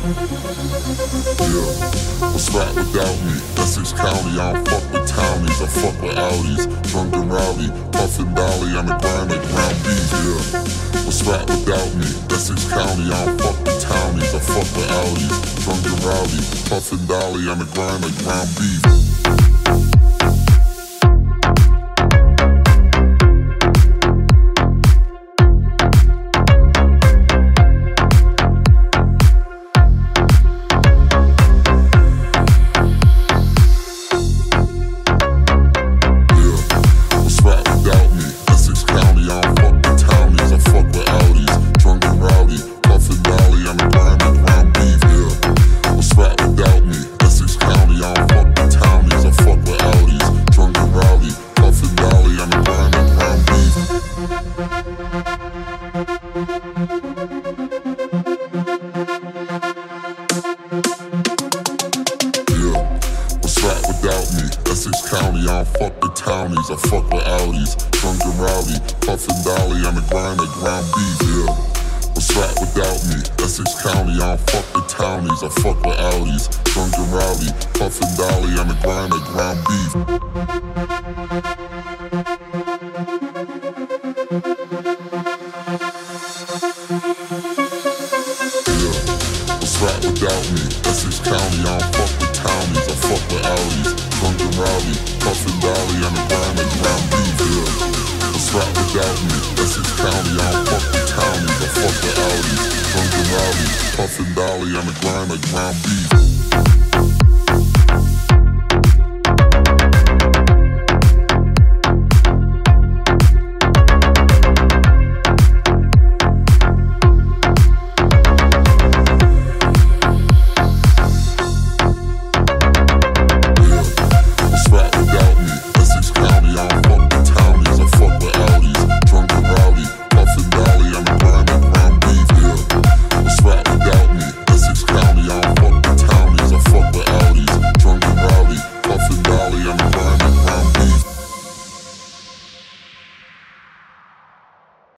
Yeah, what's right without me? Essex County, I don't fuck with townies, I fuck with Audis. Drunk and rowdy, puffin' dolly on the grind like ground beef. Yeah, what's right without me? Essex County, I don't fuck with townies, I fuck with Audis. Drunk and rowdy, puffin' dolly on the grind like ground beef. Without me, Essex County, I don't fuck with townies, I fuck with Audis. Drunk and rowdy, puffin' dolly on the grind like ground beef. Yeah, what's right without me? Essex County, I don't fuck with townies, I fuck with Audis. Drunk and rowdy, puffin' dolly on the grind like ground beef. Right without me, Essex County, I don't fuck with townies, I fuck with Audis. Drunk and rowdy, puffin' dolly on the grind like ground beef. Yeah, what's right without me? Essex County, I don't fuck with townies, I fuck with Audis. Drunk and rowdy, puffin' dolly on the grind like ground beef.